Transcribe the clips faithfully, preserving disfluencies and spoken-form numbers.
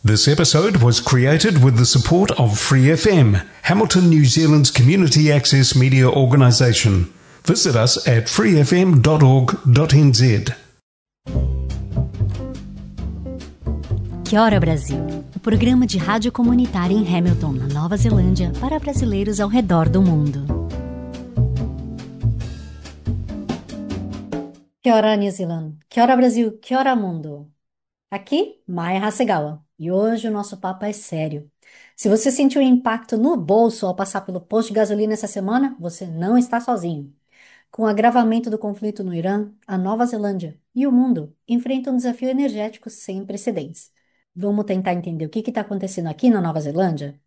This episode was created with the support of Free F M, Hamilton, New Zealand's community access media organisation. Visit us at free f m dot org dot n z. Kia ora, Brasil! O programa de rádio comunitária em Hamilton, na Nova Zelândia, para brasileiros ao redor do mundo. Kia ora, New Zealand! Kia ora, Brasil! Kia ora, mundo! Aqui, Maia Hasegawa. E hoje o nosso papo é sério. Se você sentiu impacto no bolso ao passar pelo posto de gasolina essa semana, você não está sozinho. Com o agravamento do conflito no Irã, a Nova Zelândia e o mundo enfrentam um desafio energético sem precedentes. Vamos tentar entender o que está acontecendo aqui na Nova Zelândia?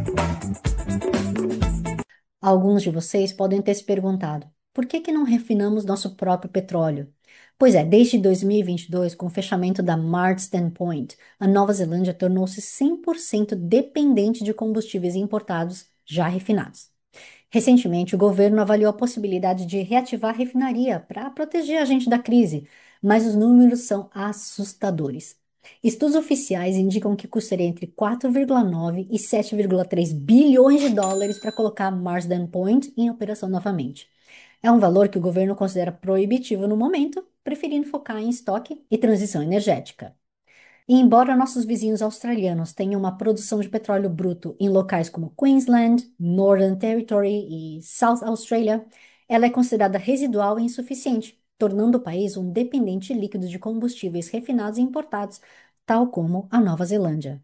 Alguns de vocês podem ter se perguntado, por que que não refinamos nosso próprio petróleo? Pois é, desde dois mil e vinte e dois, com o fechamento da Marsden Point, a Nova Zelândia tornou-se cem por cento dependente de combustíveis importados já refinados. Recentemente, o governo avaliou a possibilidade de reativar a refinaria para proteger a gente da crise, mas os números são assustadores. Estudos oficiais indicam que custaria entre quatro vírgula nove e sete vírgula três bilhões de dólares para colocar Marsden Point em operação novamente. É um valor que o governo considera proibitivo no momento, preferindo focar em estoque e transição energética. E embora nossos vizinhos australianos tenham uma produção de petróleo bruto em locais como Queensland, Northern Territory e South Australia, ela é considerada residual e insuficiente, tornando o país um dependente líquido de combustíveis refinados e importados, tal como a Nova Zelândia.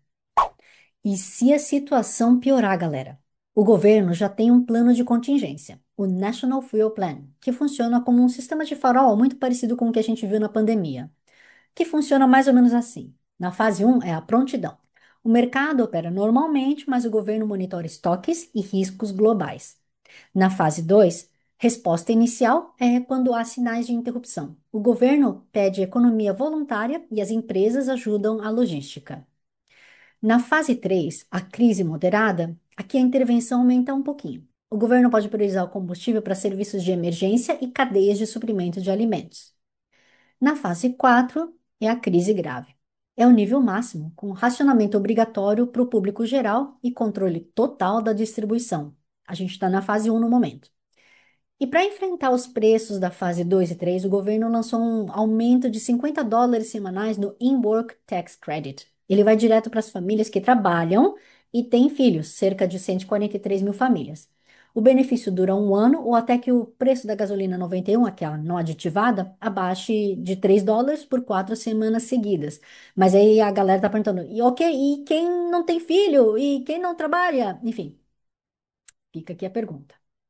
E se a situação piorar, galera? O governo já tem um plano de contingência, o National Fuel Plan, que funciona como um sistema de farol muito parecido com o que a gente viu na pandemia, que funciona mais ou menos assim. Na fase um é a prontidão. O mercado opera normalmente, mas o governo monitora estoques e riscos globais. Na fase dois, resposta inicial é quando há sinais de interrupção. O governo pede economia voluntária e as empresas ajudam a logística. Na fase três, a crise moderada, aqui a intervenção aumenta um pouquinho. O governo pode priorizar o combustível para serviços de emergência e cadeias de suprimento de alimentos. Na fase quatro, é a crise grave. É o nível máximo, com racionamento obrigatório para o público geral e controle total da distribuição. A gente está na fase um no momento. E para enfrentar os preços da fase dois e três, o governo lançou um aumento de cinquenta dólares semanais no In-Work Tax Credit. Ele vai direto para as famílias que trabalham e têm filhos, cerca de cento e quarenta e três mil famílias. O benefício dura um ano ou até que o preço da gasolina noventa e um, aquela não aditivada, abaixe de três dólares por quatro semanas seguidas. Mas aí a galera tá perguntando, e ok, e quem não tem filho? E quem não trabalha? Enfim, fica aqui a pergunta.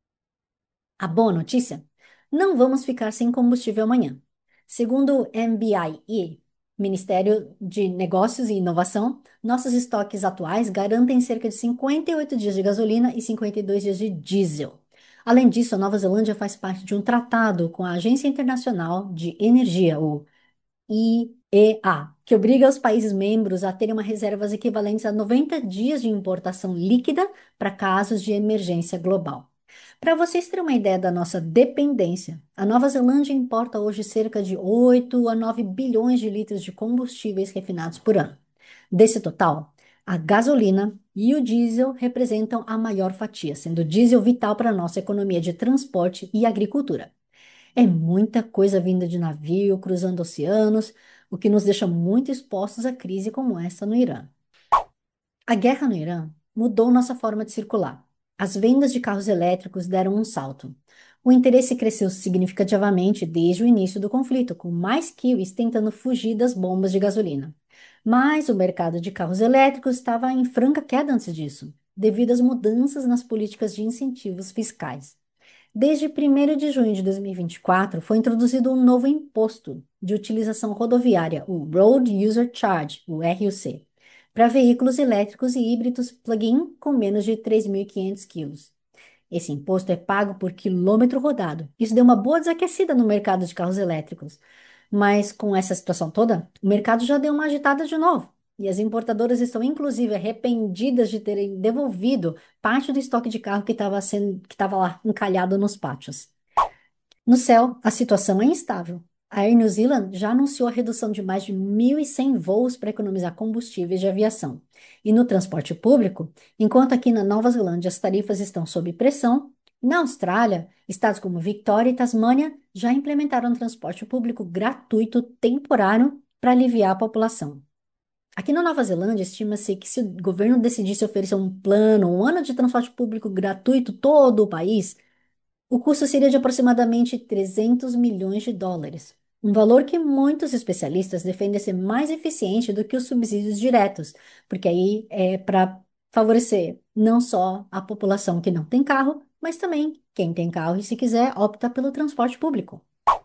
A boa notícia? Não vamos ficar sem combustível amanhã. Segundo o M B I E, Ministério de Negócios e Inovação, nossos estoques atuais garantem cerca de cinquenta e oito dias de gasolina e cinquenta e dois dias de diesel. Além disso, a Nova Zelândia faz parte de um tratado com a Agência Internacional de Energia, o I E A, que obriga os países membros a terem uma reservas equivalentes a noventa dias de importação líquida para casos de emergência global. Para vocês terem uma ideia da nossa dependência, a Nova Zelândia importa hoje cerca de oito a nove bilhões de litros de combustíveis refinados por ano. Desse total, a gasolina e o diesel representam a maior fatia, sendo o diesel vital para a nossa economia de transporte e agricultura. É muita coisa vinda de navio, cruzando oceanos, o que nos deixa muito expostos a crise como essa no Irã. A guerra no Irã mudou nossa forma de circular. As vendas de carros elétricos deram um salto. O interesse cresceu significativamente desde o início do conflito, com mais kiwis tentando fugir das bombas de gasolina. Mas o mercado de carros elétricos estava em franca queda antes disso, devido às mudanças nas políticas de incentivos fiscais. Desde primeiro de junho de dois mil e vinte e quatro, foi introduzido um novo imposto de utilização rodoviária, o Road User Charge, o R U C, para veículos elétricos e híbridos plug-in com menos de três mil e quinhentos quilos. Esse imposto é pago por quilômetro rodado. Isso deu uma boa desaquecida no mercado de carros elétricos. Mas com essa situação toda, o mercado já deu uma agitada de novo. E as importadoras estão inclusive arrependidas de terem devolvido parte do estoque de carro que estava sendo, que estava lá encalhado nos pátios. No céu, a situação é instável. A Air New Zealand já anunciou a redução de mais de mil e cem voos para economizar combustíveis de aviação. E no transporte público, enquanto aqui na Nova Zelândia as tarifas estão sob pressão, na Austrália, estados como Victoria e Tasmânia já implementaram transporte público gratuito temporário para aliviar a população. Aqui na Nova Zelândia, estima-se que se o governo decidisse oferecer um plano, um ano de transporte público gratuito todo o país, o custo seria de aproximadamente trezentos milhões de dólares, um valor que muitos especialistas defendem ser mais eficiente do que os subsídios diretos, porque aí é para favorecer não só a população que não tem carro, mas também quem tem carro e, se quiser, opta pelo transporte público.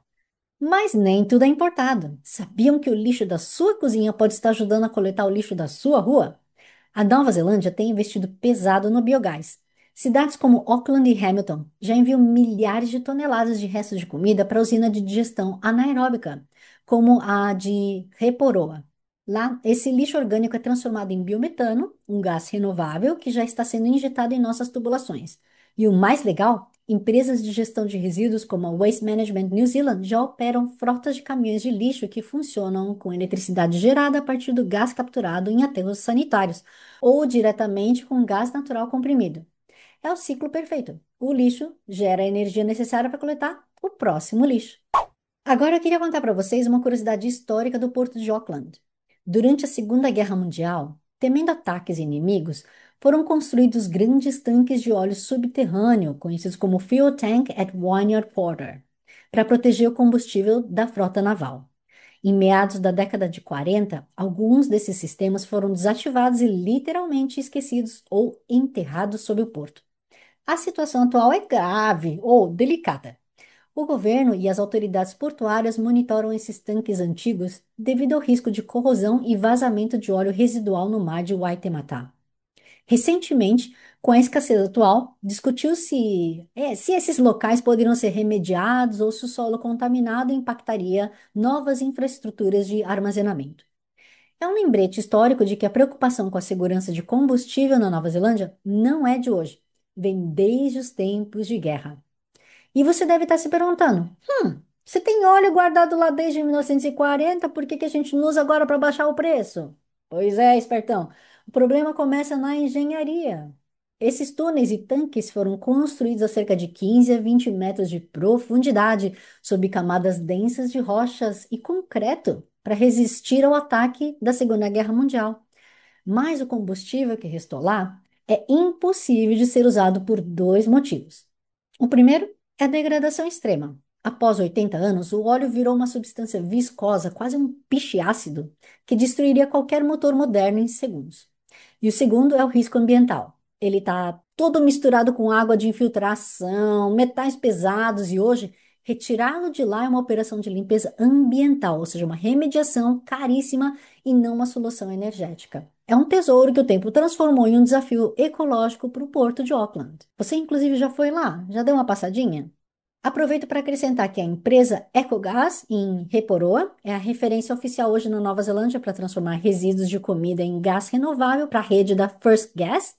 Mas nem tudo é importado. Sabiam que o lixo da sua cozinha pode estar ajudando a coletar o lixo da sua rua? A Nova Zelândia tem investido pesado no biogás. Cidades como Auckland e Hamilton já enviam milhares de toneladas de restos de comida para a usina de digestão anaeróbica, como a de Reporoa. Lá, esse lixo orgânico é transformado em biometano, um gás renovável que já está sendo injetado em nossas tubulações. E o mais legal, empresas de gestão de resíduos como a Waste Management New Zealand já operam frotas de caminhões de lixo que funcionam com eletricidade gerada a partir do gás capturado em aterros sanitários ou diretamente com gás natural comprimido. É o ciclo perfeito. O lixo gera a energia necessária para coletar o próximo lixo. Agora eu queria contar para vocês uma curiosidade histórica do Porto de Auckland. Durante a Segunda Guerra Mundial, temendo ataques inimigos, foram construídos grandes tanques de óleo subterrâneo, conhecidos como Fuel Tank at Wynyard Quarter, para proteger o combustível da frota naval. Em meados da década de quarenta, alguns desses sistemas foram desativados e literalmente esquecidos ou enterrados sob o porto. A situação atual é grave ou delicada. O governo e as autoridades portuárias monitoram esses tanques antigos devido ao risco de corrosão e vazamento de óleo residual no mar de Waitemata. Recentemente, com a escassez atual, discutiu-se é, se esses locais poderiam ser remediados ou se o solo contaminado impactaria novas infraestruturas de armazenamento. É um lembrete histórico de que a preocupação com a segurança de combustível na Nova Zelândia não é de hoje, vem desde os tempos de guerra. E você deve estar se perguntando: hum, você tem óleo guardado lá desde mil novecentos e quarenta, por que que a gente não usa agora para baixar o preço? Pois é, espertão, o problema começa na engenharia. Esses túneis e tanques foram construídos a cerca de quinze a vinte metros de profundidade, sob camadas densas de rochas e concreto, para resistir ao ataque da Segunda Guerra Mundial. Mas o combustível que restou lá é impossível de ser usado por dois motivos. O primeiro é a degradação extrema. Após oitenta anos, o óleo virou uma substância viscosa, quase um piche ácido, que destruiria qualquer motor moderno em segundos. E o segundo é o risco ambiental. Ele está todo misturado com água de infiltração, metais pesados, e hoje retirá-lo de lá é uma operação de limpeza ambiental, ou seja, uma remediação caríssima e não uma solução energética. É um tesouro que o tempo transformou em um desafio ecológico para o Porto de Auckland. Você, inclusive, já foi lá? Já deu uma passadinha? Aproveito para acrescentar que a empresa Ecogás, em Reporoa, é a referência oficial hoje na Nova Zelândia para transformar resíduos de comida em gás renovável para a rede da First Gas.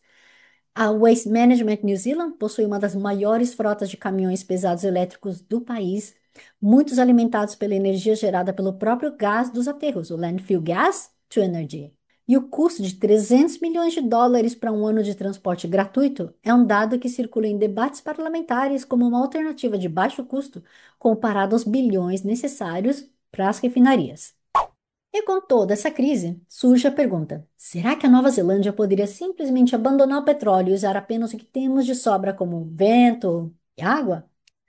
A Waste Management New Zealand possui uma das maiores frotas de caminhões pesados elétricos do país, muitos alimentados pela energia gerada pelo próprio gás dos aterros, o Landfill Gas to Energy. E o custo de trezentos milhões de dólares para um ano de transporte gratuito é um dado que circula em debates parlamentares como uma alternativa de baixo custo comparado aos bilhões necessários para as refinarias. E com toda essa crise, surge a pergunta: será que a Nova Zelândia poderia simplesmente abandonar o petróleo e usar apenas o que temos de sobra como vento e água?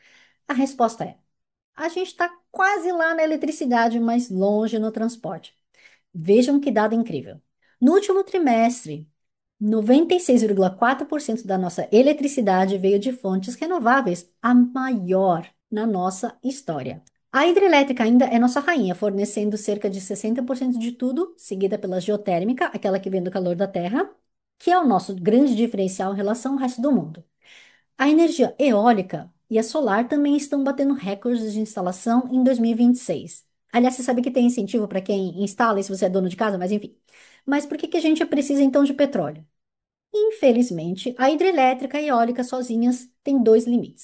A resposta é: a gente está quase lá na eletricidade, mas longe no transporte. Vejam que dado incrível. No último trimestre, noventa e seis vírgula quatro por cento da nossa eletricidade veio de fontes renováveis, a maior na nossa história. A hidrelétrica ainda é nossa rainha, fornecendo cerca de sessenta por cento de tudo, seguida pela geotérmica, aquela que vem do calor da Terra, que é o nosso grande diferencial em relação ao resto do mundo. A energia eólica e a solar também estão batendo recordes de instalação em dois mil e vinte e seis. Aliás, você sabe que tem incentivo para quem instala, e se você é dono de casa, mas enfim. Mas por que que a gente precisa então de petróleo? Infelizmente, a hidrelétrica e a eólica sozinhas têm dois limites.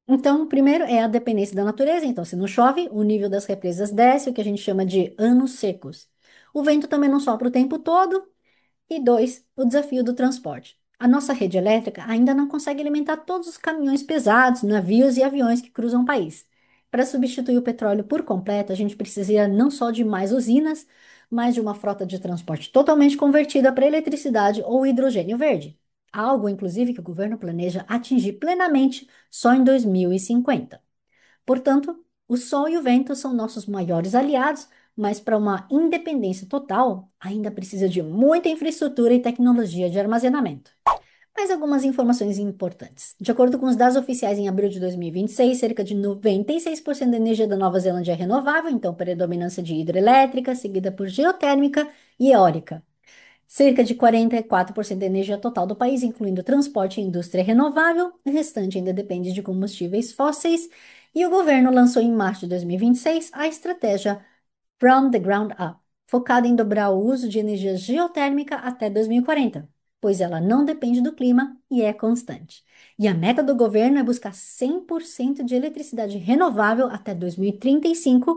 Então, primeiro é a dependência da natureza. Então, se não chove, o nível das represas desce, o que a gente chama de anos secos. O vento também não sopra o tempo todo. E dois, o desafio do transporte. A nossa rede elétrica ainda não consegue alimentar todos os caminhões pesados, navios e aviões que cruzam o país. Para substituir o petróleo por completo, a gente precisaria não só de mais usinas, mas de uma frota de transporte totalmente convertida para eletricidade ou hidrogênio verde. Algo, inclusive, que o governo planeja atingir plenamente só em dois mil e cinquenta. Portanto, o sol e o vento são nossos maiores aliados, mas para uma independência total, ainda precisa de muita infraestrutura e tecnologia de armazenamento. Mais algumas informações importantes. De acordo com os dados oficiais, em abril de dois mil e vinte e seis, cerca de noventa e seis por cento da energia da Nova Zelândia é renovável, então predominância de hidrelétrica, seguida por geotérmica e eólica. Cerca de quarenta e quatro por cento da energia total do país, incluindo transporte e indústria renovável, o restante ainda depende de combustíveis fósseis, e o governo lançou em março de dois mil e vinte e seis a estratégia From the Ground Up, focada em dobrar o uso de energia geotérmica até dois mil e quarenta, pois ela não depende do clima e é constante. E a meta do governo é buscar cem por cento de eletricidade renovável até dois mil e trinta e cinco,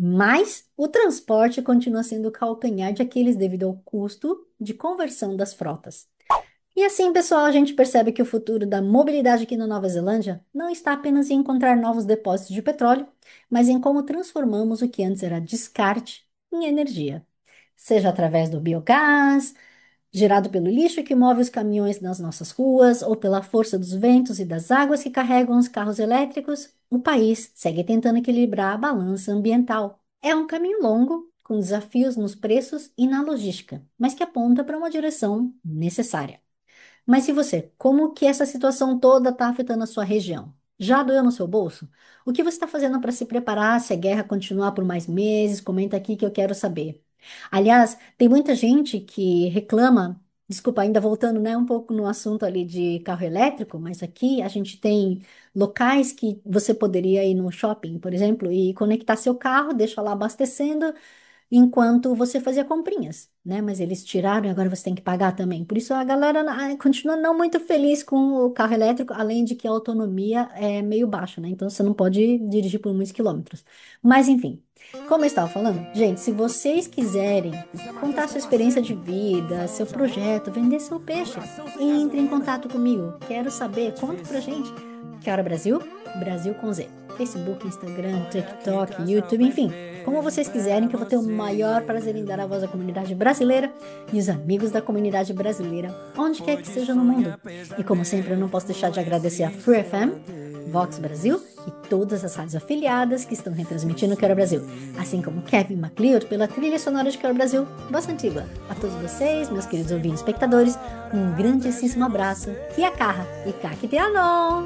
mas o transporte continua sendo o calcanhar de Aquiles devido ao custo de conversão das frotas. E assim, pessoal, a gente percebe que o futuro da mobilidade aqui na Nova Zelândia não está apenas em encontrar novos depósitos de petróleo, mas em como transformamos o que antes era descarte em energia. Seja através do biogás, gerado pelo lixo que move os caminhões nas nossas ruas, ou pela força dos ventos e das águas que carregam os carros elétricos, o país segue tentando equilibrar a balança ambiental. É um caminho longo, com desafios nos preços e na logística, mas que aponta para uma direção necessária. Mas e você? Como que essa situação toda está afetando a sua região? Já doeu no seu bolso? O que você está fazendo para se preparar se a guerra continuar por mais meses? Comenta aqui que eu quero saber. Aliás, tem muita gente que reclama, desculpa, ainda voltando, né, um pouco no assunto ali de carro elétrico, mas aqui a gente tem locais que você poderia ir no shopping, por exemplo, e conectar seu carro, deixa lá abastecendo enquanto você fazia comprinhas, né? Mas eles tiraram e agora você tem que pagar também. Por isso a galera ah, continua não muito feliz com o carro elétrico, além de que a autonomia é meio baixa, né? Então você não pode dirigir por muitos quilômetros. Mas enfim, como eu estava falando, gente, se vocês quiserem contar sua experiência de vida, seu projeto, vender seu peixe, entre em contato comigo. Quero saber, conta pra gente. Que hora Brasil? Brasil com Z. Facebook, Instagram, TikTok, YouTube, enfim. Como vocês quiserem, que eu vou ter o maior prazer em dar a voz à comunidade brasileira e os amigos da comunidade brasileira, onde quer que seja no mundo. E como sempre, eu não posso deixar de agradecer a Free F M, Vox Brasil e todas as rádios afiliadas que estão retransmitindo o Quero Brasil, assim como Kevin MacLeod pela trilha sonora de Quero Brasil, Voz Antiga. A todos vocês, meus queridos ouvintes e espectadores, um grandíssimo abraço. Kia kaha e kakiteano!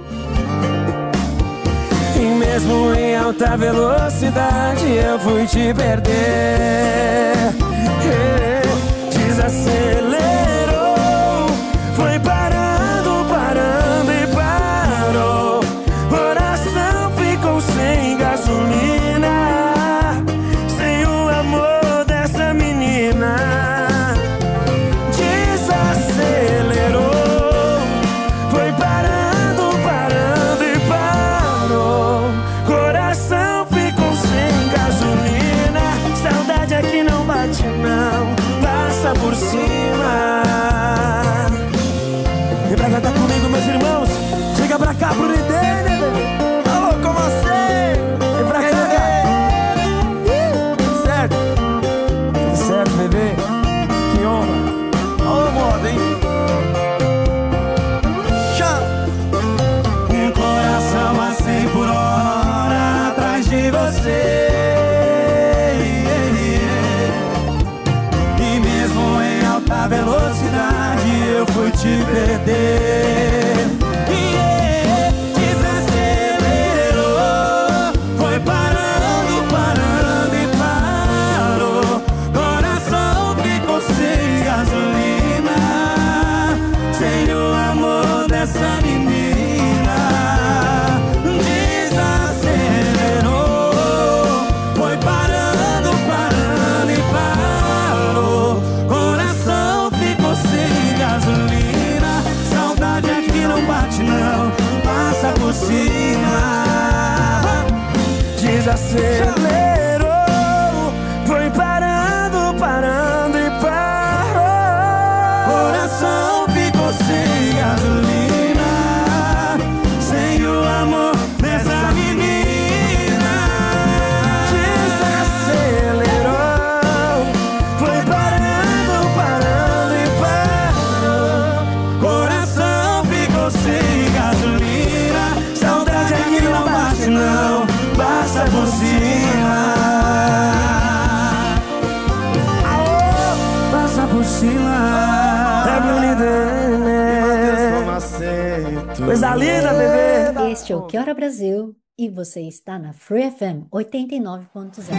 E mesmo em alta velocidade eu fui te perder. Desacelerou, foi parando, parando e parou. Coração ficou sem gasolina, sem o amor dessa menina. Desacelerou, foi parando, parando e parou. Coração ficou sem gasolina. Saudade aqui não bate não, passa por cima. Vem pra cá, tá comigo, meus irmãos. Chega pra cá pro líder, né, bebê? Alô, com você. Vem pra cá, tudo certo? Tudo certo, bebê? Que honra. Alô, moda, hein? Um coração a cem por hora atrás de você. E mesmo em alta velocidade eu fui te perder. Yeah, desacelerou, foi parando, parando e parou. Coração ficou sem gasolina, sem o amor dessa menina. Desacelerou, foi parando, parando e parou. Coração ficou sem gasolina. Saudade Coisa linda, bebê. Este é o Que Hora Brasil e você está na Free F M oitenta e nove ponto zero.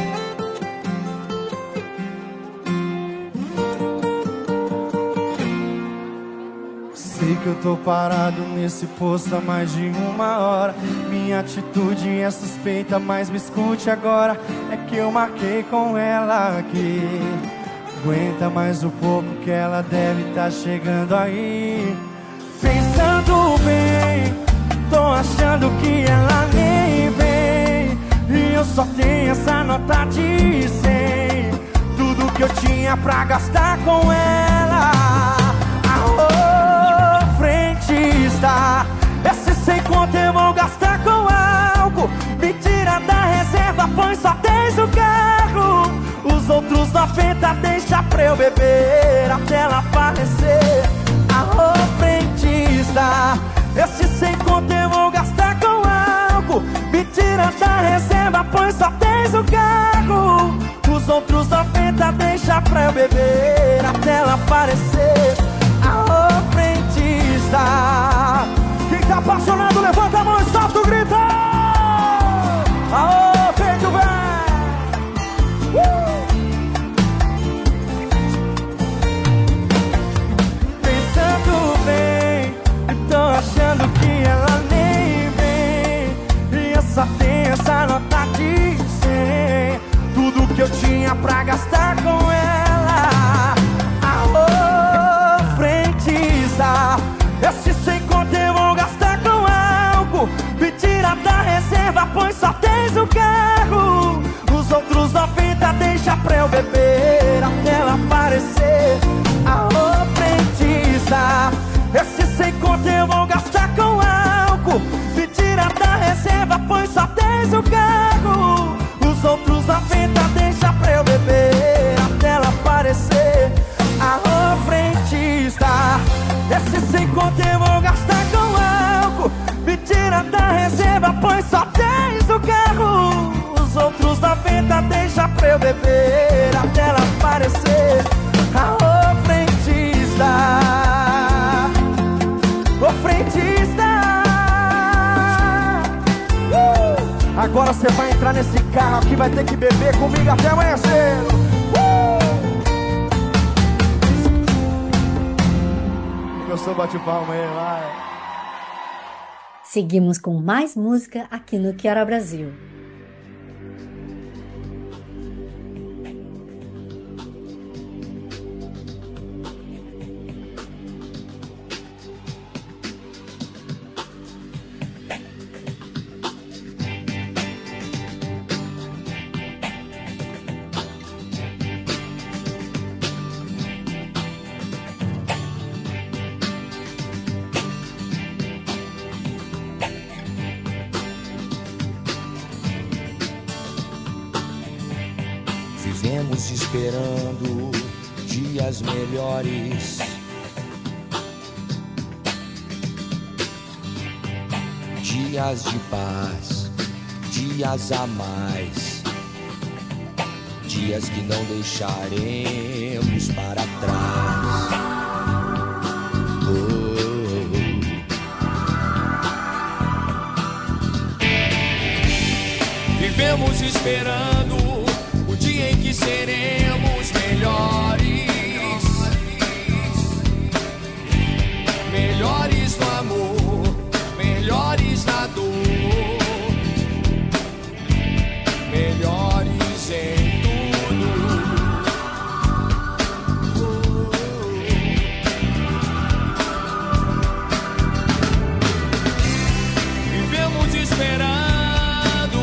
Sei que eu tô parado nesse posto há mais de uma hora. Minha atitude é suspeita, mas me escute agora. É que eu marquei com ela aqui. Aguenta mais um pouco que ela deve tá chegando aí. Pensando bem, tô achando que ela nem vem. E eu só tenho essa nota de cem. Tudo que eu tinha pra gastar com ela. Alô, frentista, esse sem conto eu vou gastar com álcool. Me tira da reserva, põe só dez no carro. Os outros noventa deixa pra eu beber até ela aparecer. Alô, frentista, esse sem conto eu vou gastar com álcool. Me tira da reserva, põe só dez no carro. Os outros noventa deixa pra eu beber até ela aparecer. Alô, frentista, quem tá apaixonado levanta a mão e solta o grito. Alô, peito velho. uh! Pensando bem, tô achando que ela nem vem. E eu só tenho essa nota de cem. Tudo que eu tinha pra gastar com ela. Alô, frentista, esse sem conto eu vou gastar com álcool. Me tira da reserva, põe só dez no carro. Os outros noventa deixa pra eu beber até ela aparecer. Alô, frentista, esse sem conto eu vou gastar com álcool. Me tira da reserva, põe só dez no carro. Os outros noventa deixa pra eu beber até ela aparecer. Alô, frentista, esse sem conto eu vou gastar com álcool. Me tira da reserva, põe só dez no carro. Os outros noventa deixa pra eu beber até ela aparecer. Alô, frentista, ô frentista. uh! Agora você vai entrar nesse carro aqui, vai ter que beber comigo até amanhecer. Eu sou bate-palma aí, vai. Seguimos com mais música aqui no Que Hora Brasil. Vivemos esperando dias melhores. Dias de paz, dias a mais. Dias que não deixaremos para trás. Oh. Vivemos esperando o dia em que seremos melhores. Melhores no amor, melhores na dor, melhores em tudo. Vivemos esperando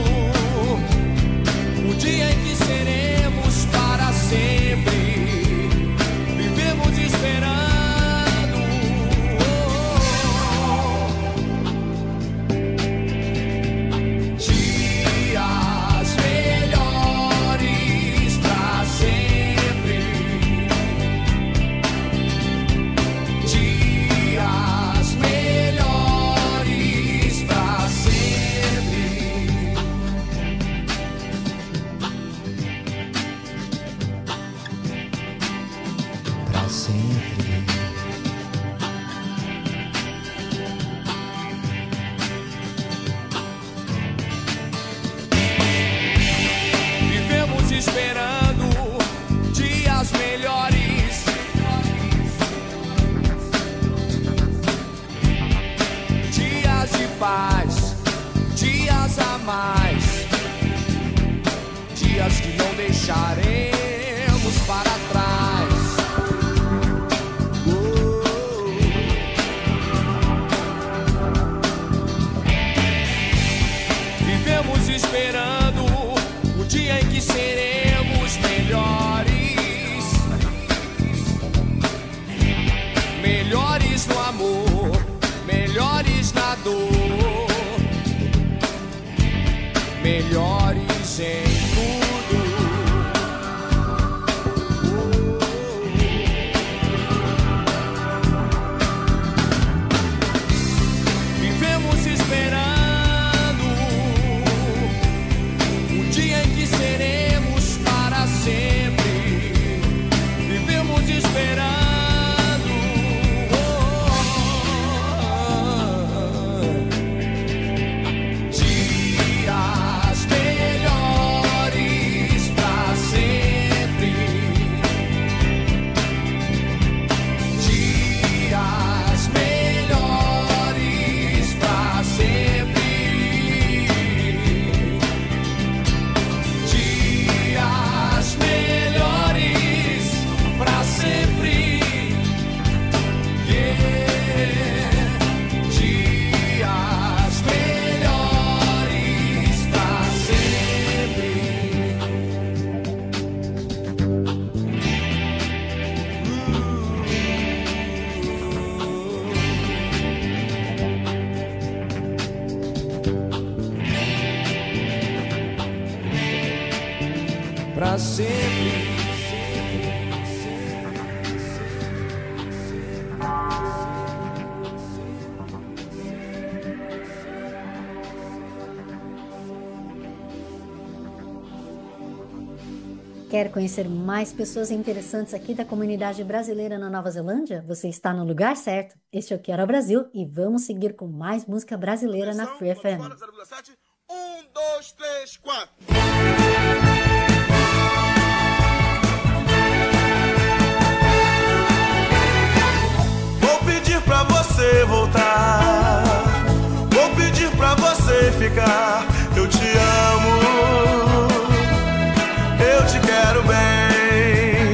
o dia em que seremos para sempre. Vivemos esperando dias melhores para sempre. Dias melhores para sempre. Pra sempre. melhores no amor, melhores na dor, melhores em tudo. Vivemos esperando o dia em que seremos para sempre. Vivemos esperando dias melhores pra sempre. Dias melhores pra sempre. Dias melhores pra sempre. Yeah. Dias melhores pra sempre. Pra sempre. Quer conhecer mais pessoas interessantes aqui da comunidade brasileira na Nova Zelândia? Você está no lugar certo. Este é o Quero Brasil e vamos seguir com mais música brasileira na Free F M. Um, dois, três, quatro. Vou pedir pra você voltar, vou pedir pra você ficar. Eu te amo, eu te quero bem.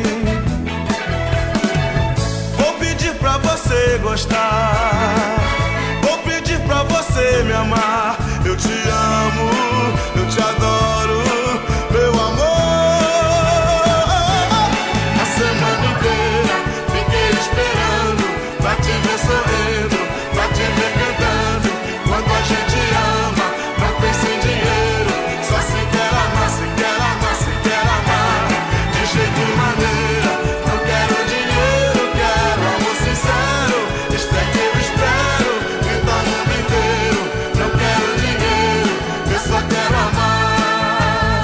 Vou pedir pra você gostar, vou pedir pra você me amar. Eu te amo, eu te adoro, meu amor. A semana inteira fiquei esperando pra te ver sorrindo, pra te ver cantando. Quando a gente ama, não pensa em dinheiro, só se quer amar, se quer amar, se quer amar. De jeito e maneira, não quero dinheiro, quero amor sincero. Isto é que eu espero, então o mundo inteiro. Não quero dinheiro, eu só quero amar.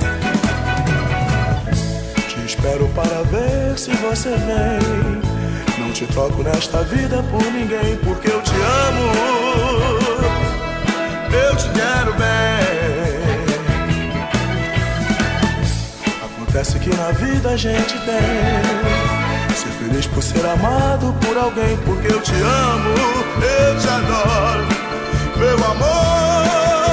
Te espero para ver se você vem. Não te troco nesta vida por ninguém, porque eu te amo, eu te quero bem. Acontece que na vida a gente tem ser feliz por ser amado por alguém, porque eu te amo, eu te adoro, meu amor.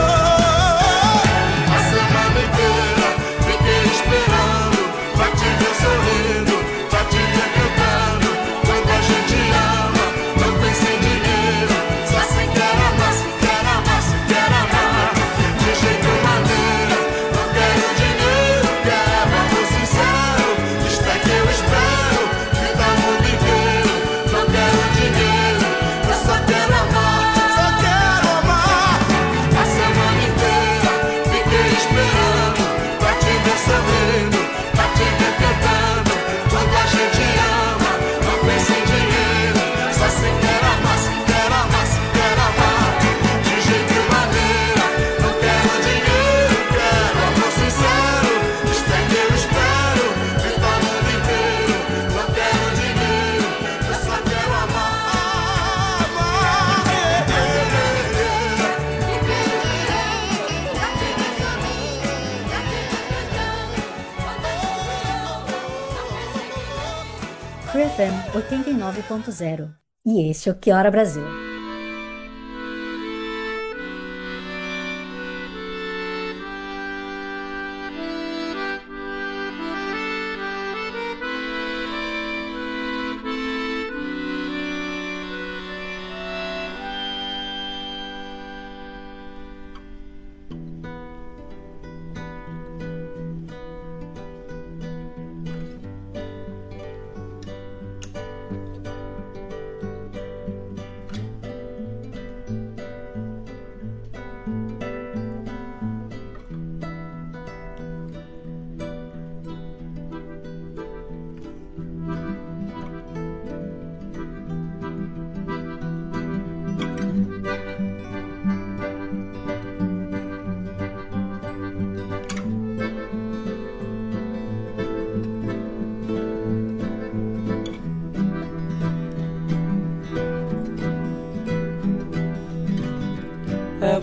A semana inteira fiquei esperando pra te ver sorrindo, pra te ver cantando. Quando a gente ama, não pensa em dinheiro, só se quer amar, se quer amar, se quer amar. De jeito e maneira, não quero dinheiro, quero amor sincero. Isto é que eu espero, vida o mundo inteiro. Não quero dinheiro, eu só quero amar, só quero amar. A semana inteira fiquei esperando pra te ver sorrindo, pra te ver cantando. Quando a gente ama, não pensa em dinheiro, só se quer amar, se quer amar, se quer amar. De jeito e maneira, não quero dinheiro, quero amor sincero. Isto é que eu espero, vida o mundo inteiro. Não quero dinheiro, eu só quero amar, amar. Free F M oitenta e nove ponto zero. E este é o Que Hora Brasil.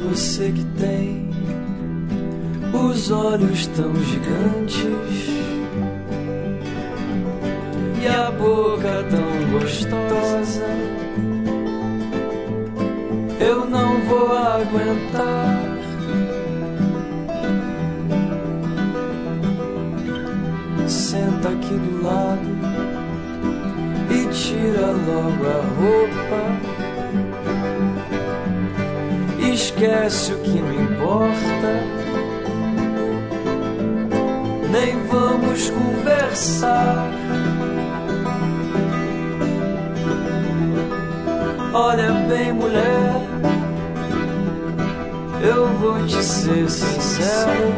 você que tem os olhos tão gigantes e a boca tão gostosa. Eu não vou aguentar. Senta aqui do lado e tira logo a roupa. Esquece o que não importa, nem vamos conversar. Olha bem, mulher, eu vou te ser sincero.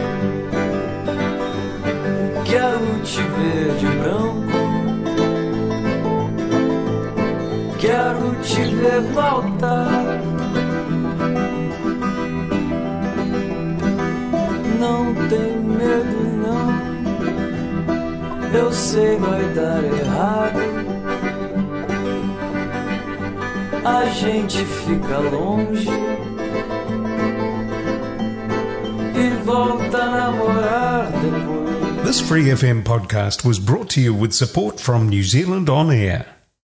Quero te ver de branco, quero te ver no altar. Não tem medo não, eu sei vai dar errado. A gente fica longe e volta a namorar depois. This Free F M podcast was brought to you with support from New Zealand On Air.